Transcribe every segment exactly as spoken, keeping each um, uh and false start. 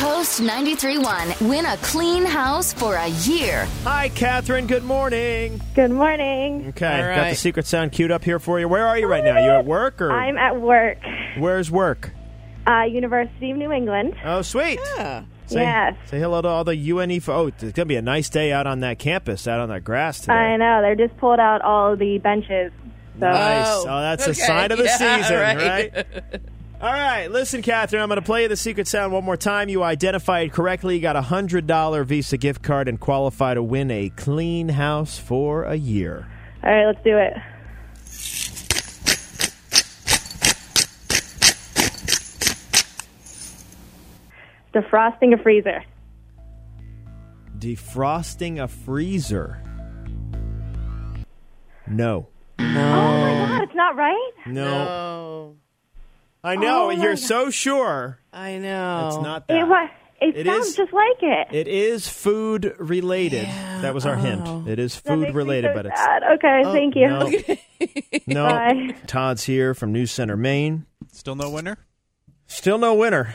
Post ninety-three point one. Win a clean house for a year. Hi, Catherine. Good morning. Good morning. Okay, All right. got the secret sound queued up here for you. Where are you right now? You at work or I'm at work. where's work? Uh, University of New England. Oh, sweet. Yeah. Say, Yes. Say hello to all the U N E. Fo- oh, it's going to be a nice day out on that campus, out on that grass today. I know. They just pulled out all the benches. So. Nice. Oh, Oh, that's a okay. sign of the Yeah, season, right. right? All right, listen, Catherine, I'm going to play you the secret sound one more time. You identified correctly. You got a one hundred dollars Visa gift card and qualify to win a clean house for a year. All right, let's do it. Defrosting a freezer. Defrosting a freezer. No. Oh, my God. It's not right? No. No. I know. Oh, my You're God. so sure. I know. It's not It, that. wa- it, It sounds is- just like it. It is food related. Yeah. That was our Oh. hint. It is That food makes me related, so but it's sad. Okay, Oh, thank you. no. no. Bye. Todd's here from News Center, Maine. Still no winner? Still no winner.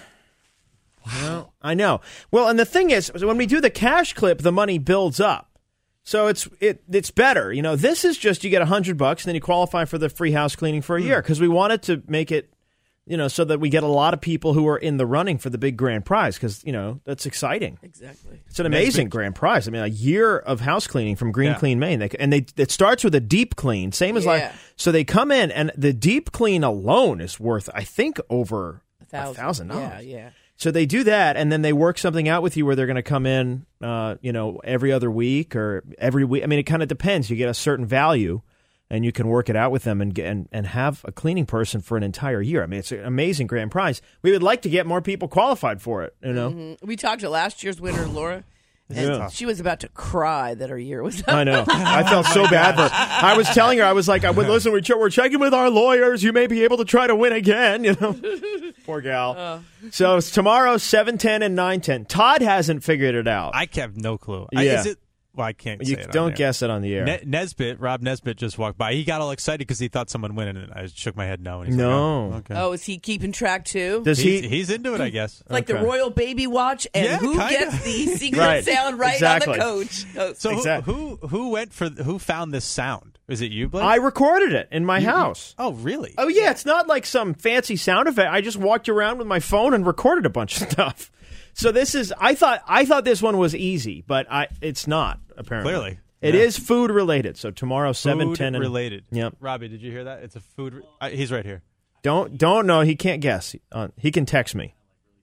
Wow. I know. Well, and the thing is, when we do the cash clip, the money builds up. So it's it it's better. You know, this is just you get a hundred bucks and then you qualify for the free house cleaning for a year because we wanted to make it, you know, so that we get a lot of people who are in the running for the big grand prize because, you know, that's exciting. Exactly. It's an amazing grand prize. I mean, a year of house cleaning from Green Yeah. Clean Maine. They, and they it starts with a deep clean, same as like, Yeah. so they come in and the deep clean alone is worth, I think, over A thousand. a thousand dollars. Yeah, yeah. So they do that, and then they work something out with you where they're going to come in, uh, you know, every other week or every week. I mean, it kind of depends. You get a certain value, and you can work it out with them and, get, and and have a cleaning person for an entire year. I mean, it's an amazing grand prize. We would like to get more people qualified for it, you know. Mm-hmm. We talked to last year's winner, Laura, and Yeah. she was about to cry that her year was up. I know. I felt so bad for her. I was telling her, I was like, I would listen, we're, ch- we're checking with our lawyers. You may be able to try to win again, you know. Poor gal. So it's tomorrow, seven ten and nine ten. Todd hasn't figured it out. I have no clue. I, Yeah. is it? Well, I can't you say it on don't there. guess it on the air. Ne- Nesbitt, Rob Nesbitt just walked by. He got all excited because he thought someone win, and I shook my head no. And he's No. Like, oh, okay. Oh, is he keeping track too? Does he's, he? he's into it, I guess. It's like Okay. the Royal Baby Watch, and Yeah, who kinda. gets the secret Right. sound right Exactly. on the coach? Oh, So who, Exactly. who who went for who found this sound? Is it you, Blake? I recorded it in my You- house. Oh, really? Oh, yeah. It's not like some fancy sound effect. I just walked around with my phone and recorded a bunch of stuff. So this is, I thought I thought this one was easy, but I it's not, apparently. Clearly. It Yeah. is food related. So tomorrow, seven Food ten. And, related. Yep. Robbie, did you hear that? It's a food. Re- uh, he's right here. Don't, don't know. He can't guess. Uh, he can text me.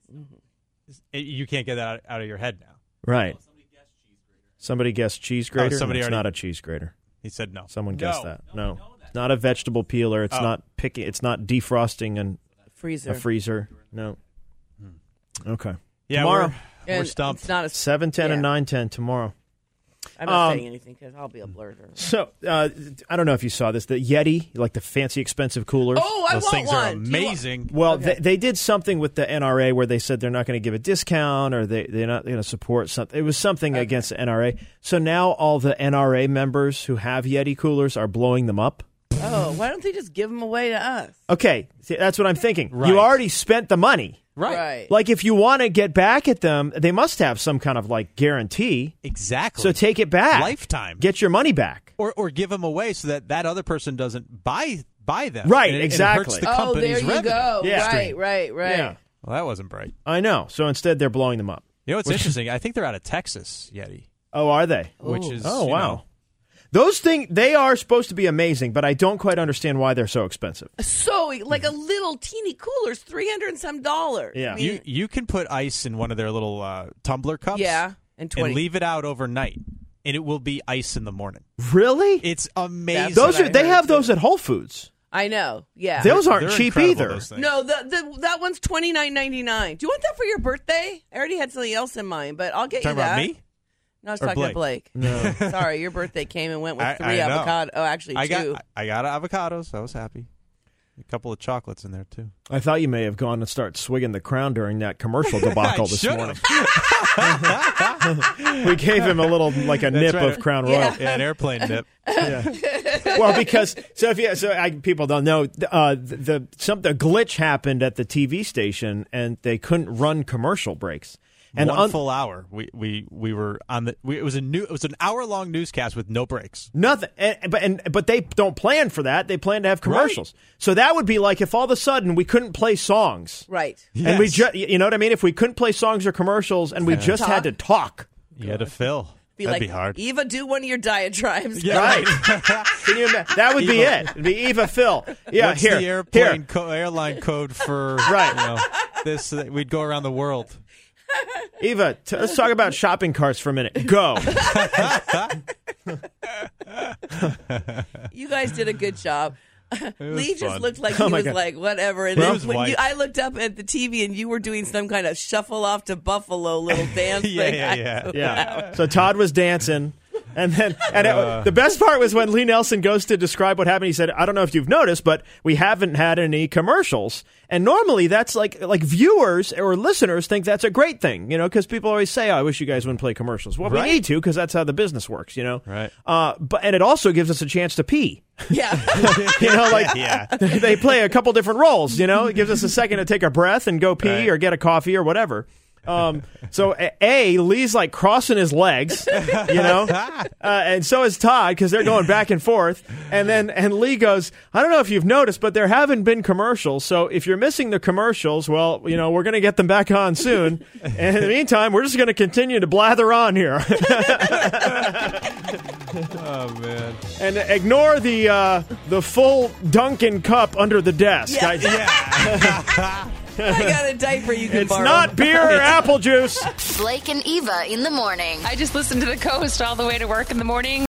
It- you can't get that out, out of your head now. Right. Somebody guessed cheese grater. Oh, somebody it's already- not a cheese grater. He said no. Someone No. guessed that. No. It's not a vegetable peeler. It's Oh. not picking. It's not defrosting and freezer. a freezer. No. Okay. Yeah, Tomorrow. we're, we're And stumped. It's not a. seven ten Yeah. and nine ten tomorrow. I'm not Um, saying anything because I'll be a blurter. So, uh, I don't know if you saw this. The Yeti, like the fancy, expensive coolers. Oh, I Those want things one. are Do you want- amazing. Well, Okay. they, they did something with the N R A where they said they're not going to give a discount or they, they're not going to support something. It was something Okay. against the N R A. So now all the N R A members who have Yeti coolers are blowing them up. Oh, why don't they just give them away to us? Okay, see, that's what I'm thinking. Right. You already spent the money. Right. Like, if you want to get back at them, they must have some kind of, like, guarantee. Exactly. So take it back. Lifetime. Get your money back. or or give them away so that that other person doesn't buy buy them. Right, And it- and it exactly. hurts the Oh, company's there you revenue. go. Yeah. Right, right, right. Yeah, Well, that wasn't bright. I know. So instead, they're blowing them up. You know what's interesting? I think they're out of Texas, Yeti, Oh, are they? which Ooh. is Oh, you wow. know, Those things, they are supposed to be amazing, but I don't quite understand why they're so expensive. So, like a little teeny cooler's three hundred and some dollars. Yeah. I mean, you you can put ice in one of their little uh, tumbler cups. yeah, and twenty. and leave it out overnight, and it will be ice in the morning. Really? It's amazing. Those what are I they heard, have too. those at Whole Foods. I know. Yeah. Those aren't They're cheap incredible, either. those things. No, the, the that one's twenty nine ninety nine. Do you want that for your birthday? I already had something else in mind, but I'll get Talking you that. about me? No, I was Or talking to Blake? Blake. No, sorry, your birthday came and went with I- three I know. avocado. Oh, actually, I two. got I got avocados. I was happy. A couple of chocolates in there too. I thought you may have gone and start swigging the Crown during that commercial debacle this should've. morning. We gave him a little, like a That's nip right. of Crown Yeah. Royal. Yeah, an airplane nip. Well, because so if you so I, people don't know uh, the, the some the glitch happened at the T V station and they couldn't run commercial breaks. And One un- full hour. We we we were on the. We, it was a new. It was an hour long newscast with no breaks. Nothing, and, but and but they don't plan for that. They plan to have commercials. So that would be like if all of a sudden we couldn't play songs, Right. and we Yes. just, you know what I mean? If we couldn't play songs or commercials, and we just had to talk, You had to fill. Be That'd like, be hard. Eva, do one of your diatribes. Yeah. right? Can you imagine? That would be Eva. it. It'd be Eva Phil. Yeah, What's here, the airplane here. co- airline code for Right. You know, this? Uh, we'd go around the world. Eva, t- let's talk about shopping carts for a minute. Go. You guys did a good job. Lee just fun. looked like he Oh, my was God. like whatever. And He then was when you, white. I looked up at the T V and you were doing some kind of shuffle off to Buffalo little dance Yeah, thing. yeah, yeah. Yeah. So Todd was dancing. And then, and it, the best part was when Lee Nelson goes to describe what happened. He said, "I don't know if you've noticed, but we haven't had any commercials." And normally, that's like like viewers or listeners think that's a great thing, you know, because people always say, oh, "I wish you guys wouldn't play commercials." Well, Right. we need to because that's how the business works, you know. Right. Uh, but and it also gives us a chance to pee. Yeah. You know, like Yeah. they play a couple different roles. You know, it gives us a second to take a breath and go pee Right. or get a coffee or whatever. Um, so a, a Lee's like crossing his legs, you know, uh, and so is Todd because they're going back and forth. And then and Lee goes, "I don't know if you've noticed, but there haven't been commercials. So if you're missing the commercials, well, you know, we're going to get them back on soon. And in the meantime, we're just going to continue to blather on here." Oh man. And ignore the uh, the full Dunkin' cup under the desk. Yeah. I- Yeah. I got a diaper you can it's borrow. not beer or apple juice. Blake and Eva in the morning. I just listen to the coast all the way to work in the morning.